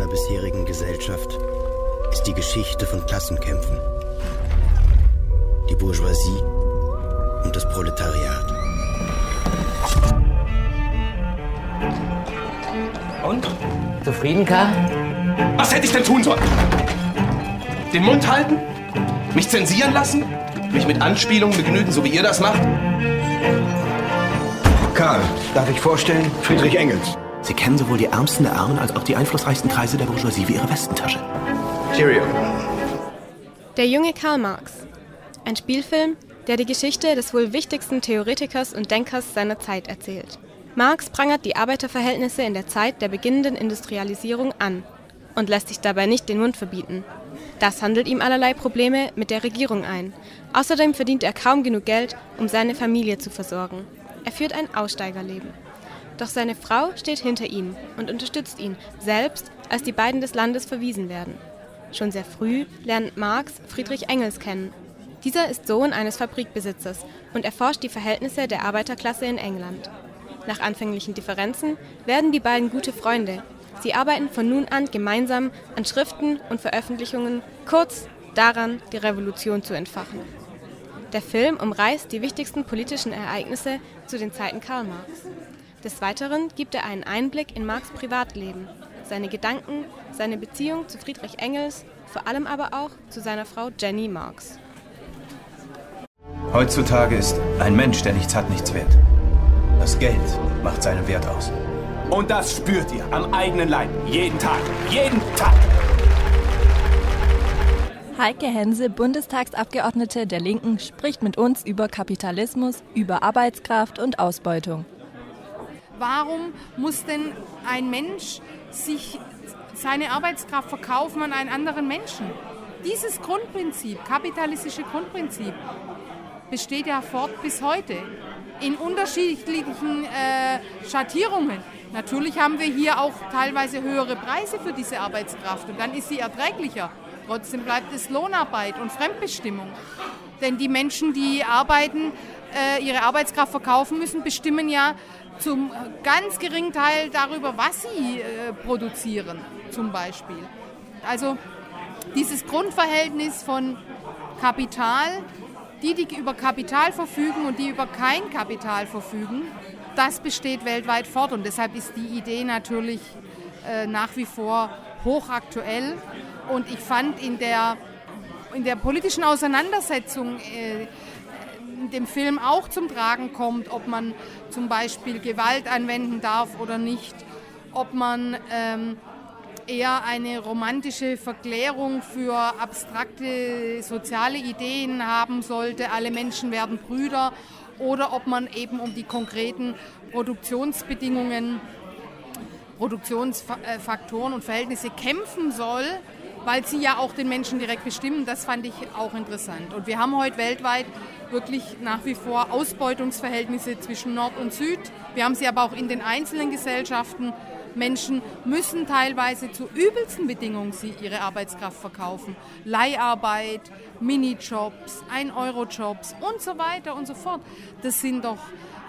bisherigen Gesellschaft ist die Geschichte von Klassenkämpfen. Die Bourgeoisie und das Proletariat. Und? Zufrieden, Karl? Was hätte ich denn tun sollen? Den Mund halten? Mich zensieren lassen? Mich mit Anspielungen begnügen, so wie ihr das macht? Karl, darf ich vorstellen? Friedrich Engels. Sie kennen sowohl die Ärmsten der Armen als auch die einflussreichsten Kreise der Bourgeoisie wie Ihre Westentasche. Cheerio. Der junge Karl Marx. Ein Spielfilm, der die Geschichte des wohl wichtigsten Theoretikers und Denkers seiner Zeit erzählt. Marx prangert die Arbeiterverhältnisse in der Zeit der beginnenden Industrialisierung an und lässt sich dabei nicht den Mund verbieten. Das handelt ihm allerlei Probleme mit der Regierung ein. Außerdem verdient er kaum genug Geld, um seine Familie zu versorgen. Er führt ein Aussteigerleben. Doch seine Frau steht hinter ihm und unterstützt ihn, selbst als die beiden des Landes verwiesen werden. Schon sehr früh lernt Marx Friedrich Engels kennen. Dieser ist Sohn eines Fabrikbesitzers und erforscht die Verhältnisse der Arbeiterklasse in England. Nach anfänglichen Differenzen werden die beiden gute Freunde. Sie arbeiten von nun an gemeinsam an Schriften und Veröffentlichungen, kurz daran, die Revolution zu entfachen. Der Film umreißt die wichtigsten politischen Ereignisse zu den Zeiten Karl Marx. Des Weiteren gibt er einen Einblick in Marx' Privatleben, seine Gedanken, seine Beziehung zu Friedrich Engels, vor allem aber auch zu seiner Frau Jenny Marx. Heutzutage ist ein Mensch, der nichts hat, nichts wert. Das Geld macht seinen Wert aus. Und das spürt ihr am eigenen Leib. Jeden Tag. Jeden Tag. Heike Hense, Bundestagsabgeordnete der Linken, spricht mit uns über Kapitalismus, über Arbeitskraft und Ausbeutung. Warum muss denn ein Mensch sich seine Arbeitskraft verkaufen an einen anderen Menschen? Dieses Grundprinzip, kapitalistische Grundprinzip, besteht ja fort bis heute in unterschiedlichen Schattierungen. Natürlich haben wir hier auch teilweise höhere Preise für diese Arbeitskraft und dann ist sie erträglicher. Trotzdem bleibt es Lohnarbeit und Fremdbestimmung. Denn die Menschen, die arbeiten, ihre Arbeitskraft verkaufen müssen, bestimmen ja zum ganz geringen Teil darüber, was sie produzieren, zum Beispiel. Also dieses Grundverhältnis von Kapital, die über Kapital verfügen und die über kein Kapital verfügen, das besteht weltweit fort. Und deshalb ist die Idee natürlich nach wie vor hochaktuell. Und ich fand in der politischen Auseinandersetzung in dem Film auch zum Tragen kommt, ob man zum Beispiel Gewalt anwenden darf oder nicht, ob man eher eine romantische Verklärung für abstrakte soziale Ideen haben sollte, alle Menschen werden Brüder, oder ob man eben um die konkreten Produktionsbedingungen, Produktionsfaktoren und Verhältnisse kämpfen soll, weil sie ja auch den Menschen direkt bestimmen. Das fand ich auch interessant. Und wir haben heute weltweit wirklich nach wie vor Ausbeutungsverhältnisse zwischen Nord und Süd. Wir haben sie aber auch in den einzelnen Gesellschaften. Menschen müssen teilweise zu übelsten Bedingungen ihre Arbeitskraft verkaufen. Leiharbeit, Minijobs, 1-Euro-Jobs und so weiter und so fort. Das sind doch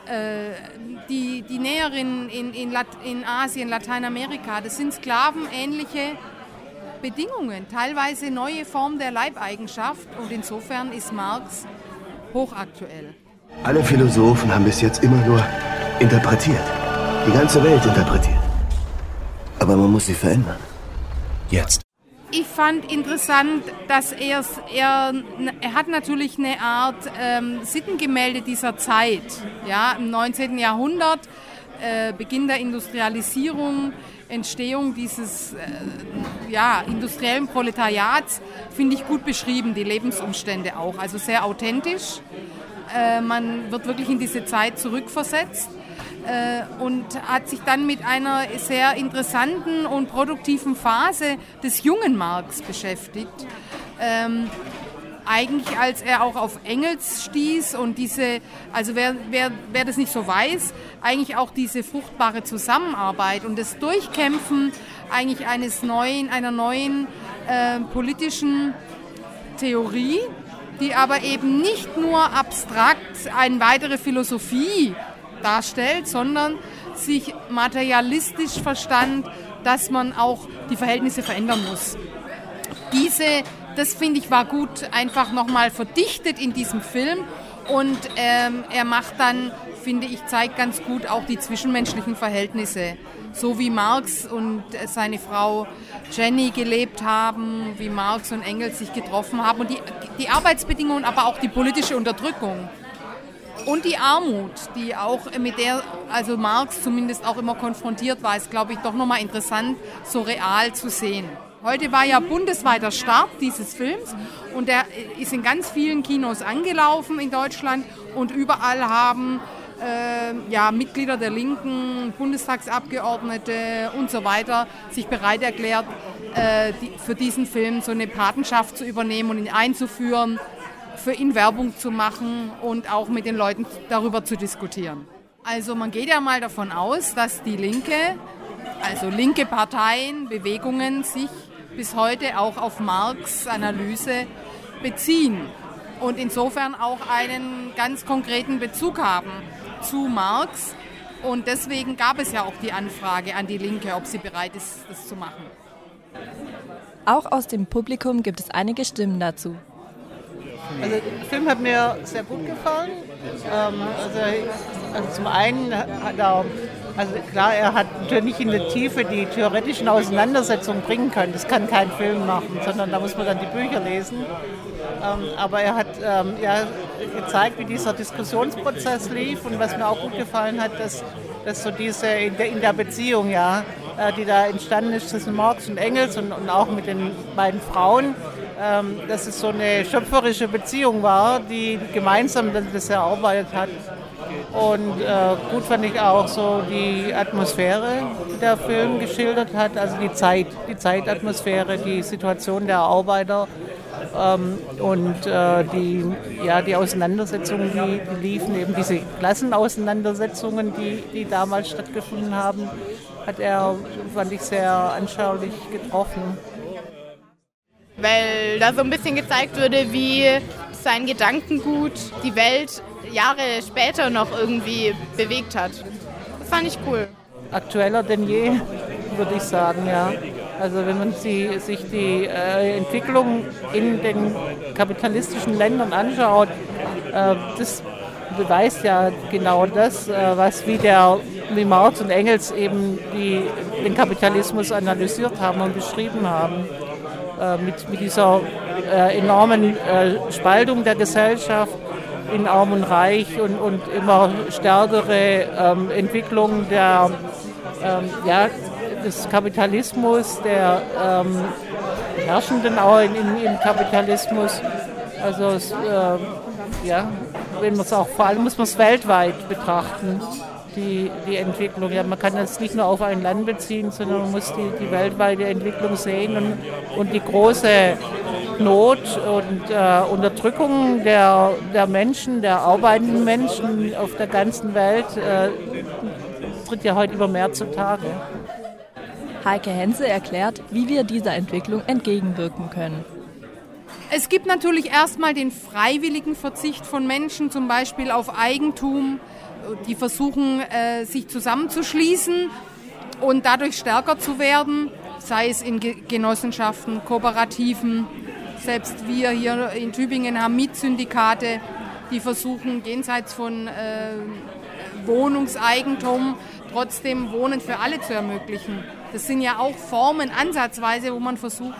die Näherinnen in Asien, Lateinamerika. Das sind sklavenähnliche Bedingungen, teilweise neue Formen der Leibeigenschaft. Und insofern ist Marx hochaktuell. Alle Philosophen haben bis jetzt immer nur interpretiert. Die ganze Welt interpretiert. Aber man muss sie verändern. Jetzt. Ich fand interessant, dass er hat natürlich eine Art Sittengemälde dieser Zeit. Ja, im 19. Jahrhundert, Beginn der Industrialisierung, Entstehung dieses industriellen Proletariats, finde ich gut beschrieben, die Lebensumstände auch. Also sehr authentisch. Man wird wirklich in diese Zeit zurückversetzt. Und hat sich dann mit einer sehr interessanten und produktiven Phase des jungen Marx beschäftigt. Eigentlich als er auch auf Engels stieß und also wer das nicht so weiß, eigentlich auch diese fruchtbare Zusammenarbeit und das Durchkämpfen eigentlich einer neuen politischen Theorie, die aber eben nicht nur abstrakt eine weitere Philosophie darstellt, sondern sich materialistisch verstand dass man auch die Verhältnisse verändern muss. Das finde ich war gut einfach nochmal verdichtet in diesem Film und er macht dann, finde ich, zeigt ganz gut auch die zwischenmenschlichen Verhältnisse, so wie Marx und seine Frau Jenny gelebt haben, wie Marx und Engels sich getroffen haben und die Arbeitsbedingungen, aber auch die politische Unterdrückung. Und die Armut, die auch mit der, also Marx zumindest auch immer konfrontiert war, ist, glaube ich, doch nochmal interessant, so real zu sehen. Heute war ja bundesweiter Start dieses Films und der ist in ganz vielen Kinos angelaufen in Deutschland und überall haben Mitglieder der Linken, Bundestagsabgeordnete und so weiter sich bereit erklärt, für diesen Film so eine Patenschaft zu übernehmen und ihn einzuführen, für ihn Werbung zu machen und auch mit den Leuten darüber zu diskutieren. Also man geht ja mal davon aus, dass die Linke, also linke Parteien, Bewegungen sich bis heute auch auf Marx' Analyse beziehen und insofern auch einen ganz konkreten Bezug haben zu Marx. Und deswegen gab es ja auch die Anfrage an die Linke, ob sie bereit ist, das zu machen. Auch aus dem Publikum gibt es einige Stimmen dazu. Also der Film hat mir sehr gut gefallen. Also zum einen hat er, also klar, er hat natürlich nicht in der Tiefe die theoretischen Auseinandersetzungen bringen können. Das kann kein Film machen, sondern da muss man dann die Bücher lesen. Aber er hat gezeigt, wie dieser Diskussionsprozess lief und was mir auch gut gefallen hat, dass so diese in der Beziehung, die da entstanden ist zwischen Marx und Engels und auch mit den beiden Frauen, dass es so eine schöpferische Beziehung war, die gemeinsam das erarbeitet hat. Und gut fand ich auch so die Atmosphäre, die der Film geschildert hat, also die Zeitatmosphäre, die Situation der Arbeiter und die Auseinandersetzungen, die liefen, eben diese Klassenauseinandersetzungen, die damals stattgefunden haben, hat er, fand ich, sehr anschaulich getroffen. Weil da so ein bisschen gezeigt wurde, wie sein Gedankengut die Welt Jahre später noch irgendwie bewegt hat. Das fand ich cool. Aktueller denn je, würde ich sagen, ja. Also wenn man sich die Entwicklung in den kapitalistischen Ländern anschaut, das beweist ja genau das, wie Marx und Engels eben den Kapitalismus analysiert haben und beschrieben haben. Mit dieser enormen Spaltung der Gesellschaft in Arm und Reich und immer stärkere Entwicklung des Kapitalismus, der Herrschenden auch im Kapitalismus. Also wenn man es auch, vor allem muss man es weltweit betrachten, die Entwicklung. Ja, man kann das nicht nur auf ein Land beziehen, sondern man muss die weltweite Entwicklung sehen und die große Not und Unterdrückung der Menschen, der arbeitenden Menschen auf der ganzen Welt tritt ja heute immer mehr zutage. Heike Hense erklärt, wie wir dieser Entwicklung entgegenwirken können. Es gibt natürlich erstmal den freiwilligen Verzicht von Menschen, zum Beispiel auf Eigentum, die versuchen, sich zusammenzuschließen und dadurch stärker zu werden, sei es in Genossenschaften, Kooperativen. Selbst wir hier in Tübingen haben Mietsyndikate, die versuchen, jenseits von Wohnungseigentum trotzdem Wohnen für alle zu ermöglichen. Das sind ja auch Formen, ansatzweise, wo man versucht,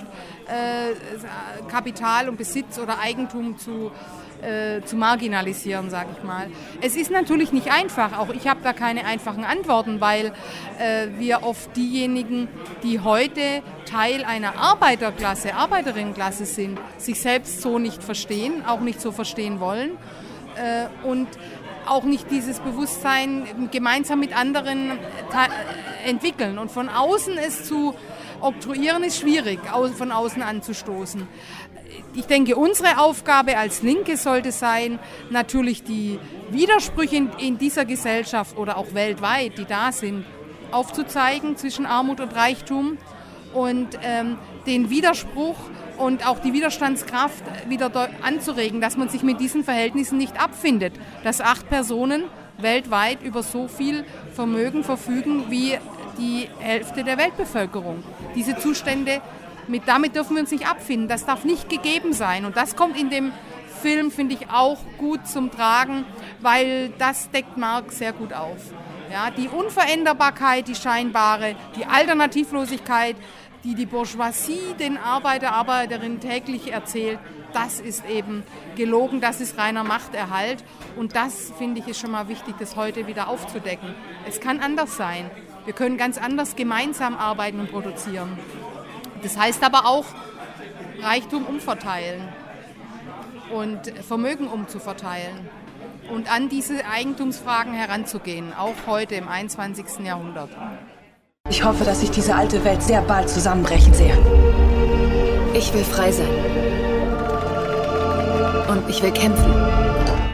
Kapital und Besitz oder Eigentum zu marginalisieren, sage ich mal. Es ist natürlich nicht einfach, auch ich habe da keine einfachen Antworten, weil wir oft diejenigen, die heute Teil einer Arbeiterklasse, Arbeiterinnenklasse sind, sich selbst so nicht verstehen, auch nicht so verstehen wollen und auch nicht dieses Bewusstsein gemeinsam mit anderen entwickeln. Und von außen es zu oktroyieren ist schwierig, von außen anzustoßen. Ich denke, unsere Aufgabe als Linke sollte sein, natürlich die Widersprüche in dieser Gesellschaft oder auch weltweit, die da sind, aufzuzeigen zwischen Armut und Reichtum und den Widerspruch und auch die Widerstandskraft wieder anzuregen, dass man sich mit diesen Verhältnissen nicht abfindet, dass 8 Personen weltweit über so viel Vermögen verfügen wie die Hälfte der Weltbevölkerung. Diese Zustände, damit dürfen wir uns nicht abfinden. Das darf nicht gegeben sein. Und das kommt in dem Film, finde ich, auch gut zum Tragen, weil das deckt Marx sehr gut auf. Ja, die Unveränderbarkeit, die scheinbare, die Alternativlosigkeit, die die Bourgeoisie den Arbeiter, Arbeiterinnen täglich erzählt, das ist eben gelogen, das ist reiner Machterhalt. Und das, finde ich, ist schon mal wichtig, das heute wieder aufzudecken. Es kann anders sein. Wir können ganz anders gemeinsam arbeiten und produzieren. Das heißt aber auch, Reichtum umverteilen und Vermögen umzuverteilen und an diese Eigentumsfragen heranzugehen, auch heute im 21. Jahrhundert. Ich hoffe, dass ich diese alte Welt sehr bald zusammenbrechen sehe. Ich will frei sein. Und ich will kämpfen.